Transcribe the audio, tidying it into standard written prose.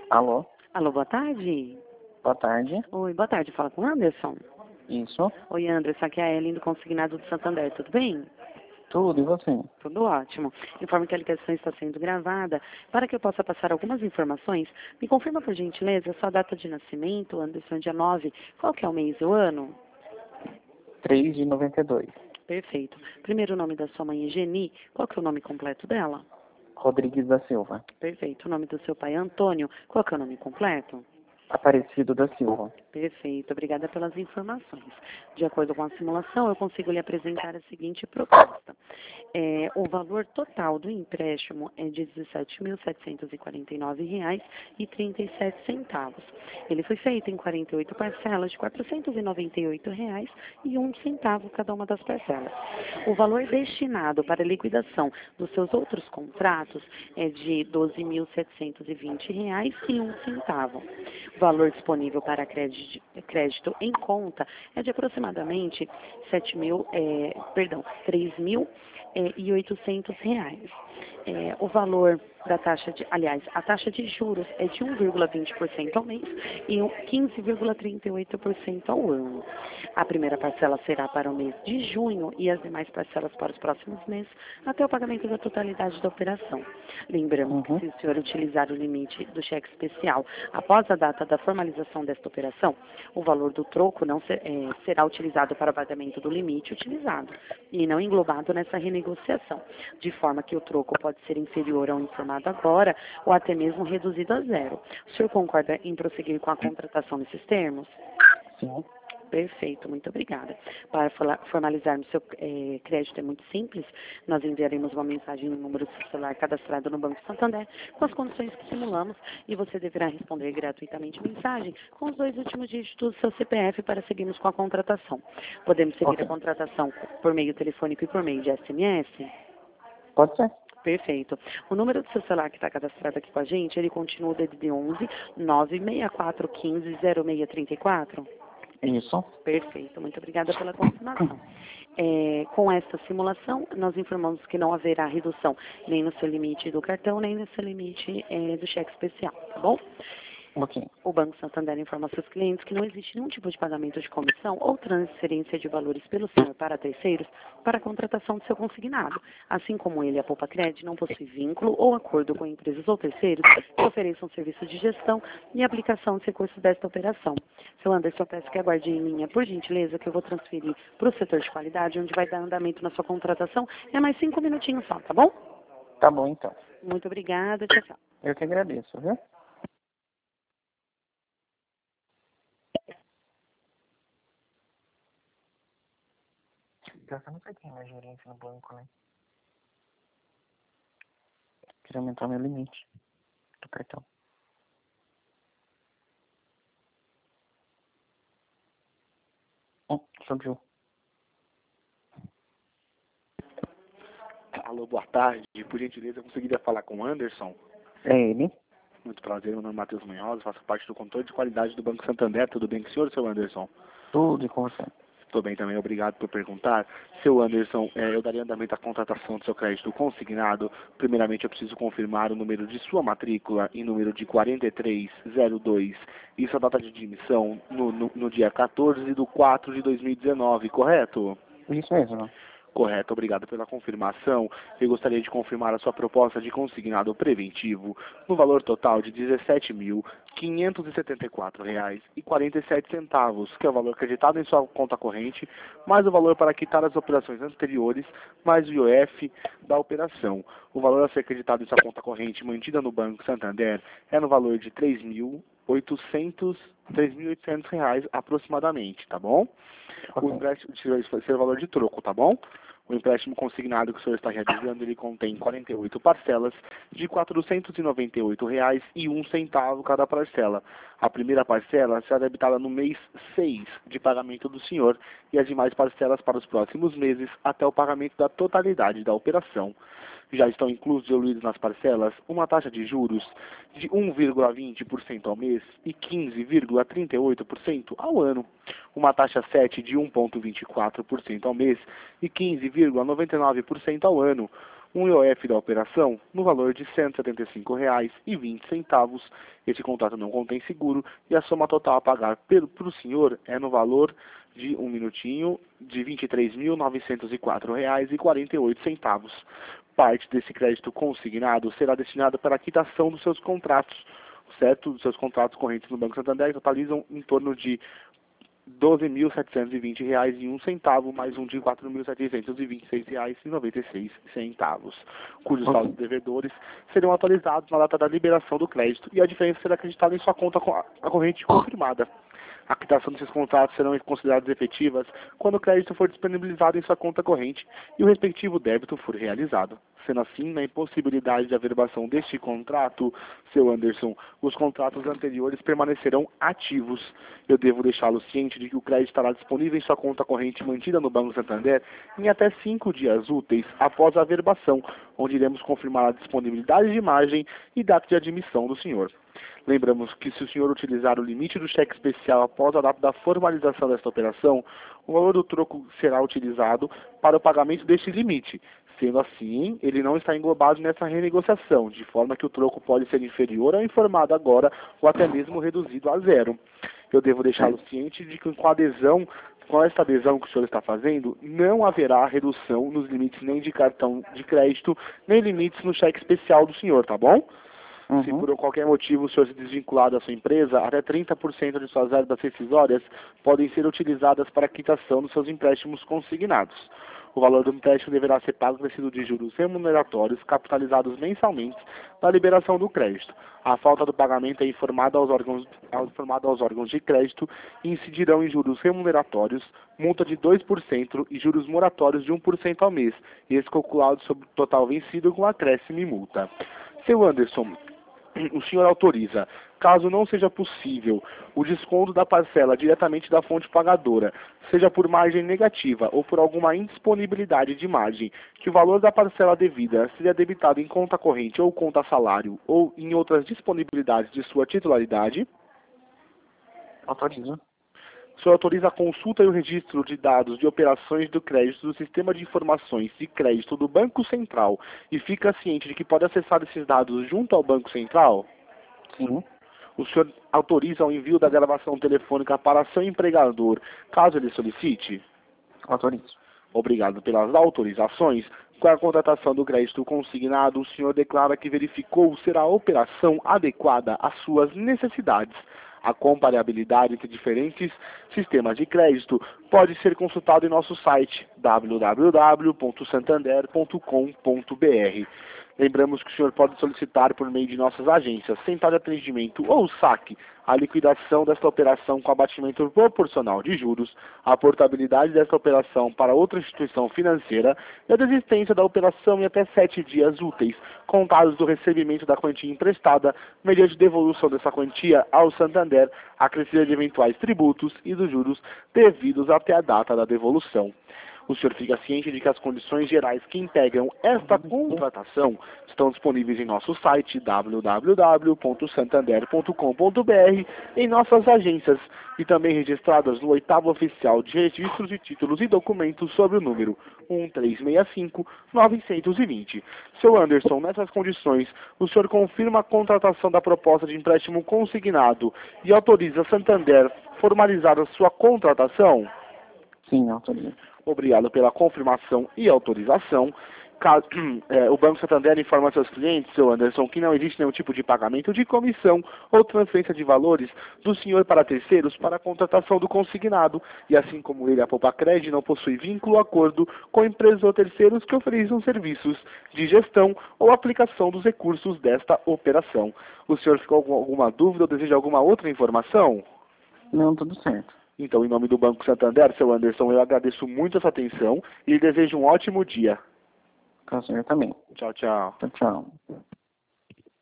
Alô, Alô, boa tarde. boa tarde. Oi, boa tarde. Fala com o Anderson. Isso, Oi, Anderson. Aqui é a Ellen do Consignado do Santander. Tudo bem? tudo, e você? Tudo ótimo. Informo que a ligação está sendo gravada. Para que eu possa passar algumas informações, me confirma, por gentileza, sua data de nascimento, Anderson, dia 9. Qual que é o mês e o ano? 3 de 92. Perfeito. Primeiro nome da sua mãe é Geni. Qual que é o nome completo dela? Rodrigues da Silva. Perfeito. O nome do seu pai é Antônio. Qual que é o nome completo? Aparecido da Silva. Perfeito, obrigada pelas informações. De acordo com a simulação, eu consigo lhe apresentar a seguinte proposta. O valor total do empréstimo é de R$ 17.749,37. Ele foi feito em 48 parcelas de R$ 498,01 cada uma das parcelas. O valor destinado para a liquidação dos seus outros contratos é de R$ 12.720,01. O valor disponível para crédito em conta é de aproximadamente R$ 3.800. O valor da taxa a taxa de juros é de 1,20% ao mês e 15,38% ao ano. A primeira parcela será para o mês de junho e as demais parcelas para os próximos meses, até o pagamento da totalidade da operação. Lembramos que se o senhor utilizar o limite do cheque especial após a data da formalização desta operação, o valor do troco não será utilizado para o pagamento do limite utilizado e não englobado nessa renegociação, de forma que o troco pode ser inferior ao informado agora ou até mesmo reduzido a zero. O senhor concorda em prosseguir com a contratação nesses termos? Sim. Perfeito, muito obrigada. Para formalizarmos seu crédito é muito simples. Nós enviaremos uma mensagem no número do seu celular cadastrado no Banco Santander com as condições que simulamos e você deverá responder gratuitamente a mensagem com os 2 últimos dígitos do seu CPF para seguirmos com a contratação. Podemos seguir a contratação por meio telefônico e por meio de SMS? Pode ser. Perfeito. O número do seu celular que está cadastrado aqui com a gente, ele continua o DDD 11 96415 0634? Isso. Perfeito, muito obrigada pela confirmação. Com esta simulação, nós informamos que não haverá redução nem no seu limite do cartão, nem no seu limite do cheque especial, tá bom? Ok. O Banco Santander informa seus clientes que não existe nenhum tipo de pagamento de comissão ou transferência de valores pelo senhor para terceiros para a contratação do seu consignado, assim como ele, a Poupa Cred, não possui vínculo ou acordo com empresas ou terceiros que ofereçam serviço de gestão e aplicação dos recursos desta operação. Seu Anderson, peço que aguarde em linha, por gentileza, que eu vou transferir para o setor de qualidade, onde vai dar andamento na sua contratação. É mais 5 minutinhos só, tá bom? Tá bom, então. Muito obrigada, tchau, tchau. Eu que agradeço, viu? Pior que eu não sei quem é mais gerente no banco, né? Queria aumentar meu limite do cartão. Subiu. Alô, boa tarde. Por gentileza, eu conseguiria falar com o Anderson? É ele? Muito prazer, meu nome é Matheus Munhoz, faço parte do controle de qualidade do Banco Santander. Tudo bem com o senhor, seu Anderson? Tudo e com você. Estou bem também, obrigado por perguntar. Seu Anderson, eu daria andamento à contratação do seu crédito consignado. Primeiramente, eu preciso confirmar o número de sua matrícula em número de 4302 e sua data de admissão no dia 14/4/2019, correto? Isso mesmo. Correto, obrigado pela confirmação. Eu gostaria de confirmar a sua proposta de consignado preventivo no valor total de R$ 17.574,47, que é o valor acreditado em sua conta corrente, mais o valor para quitar as operações anteriores, mais o IOF da operação. O valor a ser acreditado em sua conta corrente mantida no Banco Santander é no valor de R$ 3.800 aproximadamente, tá bom? O empréstimo vai ser o valor de troco, tá bom? O empréstimo consignado que o senhor está realizando, ele contém 48 parcelas de R$ 498,01 cada parcela. A primeira parcela será debitada no mês 6 de pagamento do senhor e as demais parcelas para os próximos meses até o pagamento da totalidade da operação. Já estão inclusos nas parcelas uma taxa de juros de 1,20% ao mês e 15,38% ao ano, uma taxa 7 de 1,24% ao mês e 15,99% ao ano, um IOF da operação no valor de R$ 175,20. Esse contrato não contém seguro e a soma total a pagar para o senhor é no valor de de R$ 23.904,48. Parte desse crédito consignado será destinada para a quitação dos seus contratos, certo? Dos seus contratos correntes no Banco Santander, que totalizam em torno de R$ 12.720,01, mais um de R$ 4.726,96, cujos saldos devedores serão atualizados na data da liberação do crédito e a diferença será acreditada em sua conta corrente confirmada. A quitação desses contratos serão consideradas efetivas quando o crédito for disponibilizado em sua conta corrente e o respectivo débito for realizado. Sendo assim, na impossibilidade de averbação deste contrato, seu Anderson, os contratos anteriores permanecerão ativos. Eu devo deixá-lo ciente de que o crédito estará disponível em sua conta corrente mantida no Banco Santander em até 5 dias úteis após a averbação, onde iremos confirmar a disponibilidade de margem e data de admissão do senhor. Lembramos que se o senhor utilizar o limite do cheque especial após a data da formalização desta operação, o valor do troco será utilizado para o pagamento deste limite. Sendo assim, ele não está englobado nessa renegociação, de forma que o troco pode ser inferior ao informado agora ou até mesmo reduzido a zero. Eu devo deixá-lo ciente de que com esta adesão que o senhor está fazendo, não haverá redução nos limites nem de cartão de crédito, nem limites no cheque especial do senhor, tá bom? Se por qualquer motivo o senhor se desvincular da sua empresa, até 30% de suas verbas rescisórias podem ser utilizadas para a quitação dos seus empréstimos consignados. O valor do empréstimo deverá ser pago acrescido de juros remuneratórios capitalizados mensalmente na liberação do crédito. A falta do pagamento é informada aos órgãos de crédito e incidirão em juros remuneratórios, multa de 2% e juros moratórios de 1% ao mês, e esse calculado sobre o total vencido com acréscimo e multa. Seu Anderson, o senhor autoriza, caso não seja possível, o desconto da parcela diretamente da fonte pagadora, seja por margem negativa ou por alguma indisponibilidade de margem, que o valor da parcela devida seja debitado em conta corrente ou conta salário ou em outras disponibilidades de sua titularidade? Autorizo. O senhor autoriza a consulta e o registro de dados de operações do crédito do Sistema de Informações de Crédito do Banco Central e fica ciente de que pode acessar esses dados junto ao Banco Central? Sim. O senhor autoriza o envio da gravação telefônica para seu empregador, caso ele solicite? Autorizo. Obrigado pelas autorizações. Com a contratação do crédito consignado, o senhor declara que verificou ser a operação adequada às suas necessidades. A comparabilidade entre diferentes sistemas de crédito pode ser consultada em nosso site www.santander.com.br. Lembramos que o senhor pode solicitar por meio de nossas agências, central de atendimento ou saque, a liquidação desta operação com abatimento proporcional de juros, a portabilidade desta operação para outra instituição financeira e a desistência da operação em até 7 dias úteis, contados do recebimento da quantia emprestada, mediante devolução dessa quantia ao Santander, acrescida de eventuais tributos e dos juros devidos até a data da devolução. O senhor fica ciente de que as condições gerais que integram esta contratação estão disponíveis em nosso site www.santander.com.br, em nossas agências e também registradas no 8º Oficial de Registros de Títulos e Documentos sob o número 1365-920. Seu Anderson, nessas condições, o senhor confirma a contratação da proposta de empréstimo consignado e autoriza Santander formalizar a sua contratação? Sim, autorizo. Obrigado pela confirmação e autorização. O Banco Santander informa seus clientes, seu Anderson, que não existe nenhum tipo de pagamento de comissão ou transferência de valores do senhor para terceiros para a contratação do consignado, e assim como ele, a Poupacred não possui vínculo ou acordo com empresas ou terceiros que ofereçam serviços de gestão ou aplicação dos recursos desta operação. O senhor ficou com alguma dúvida ou deseja alguma outra informação? Não, tudo certo. Então, em nome do Banco Santander, seu Anderson, eu agradeço muito a sua atenção e lhe desejo um ótimo dia. Com o senhor também. Tchau, tchau. Tchau, tchau.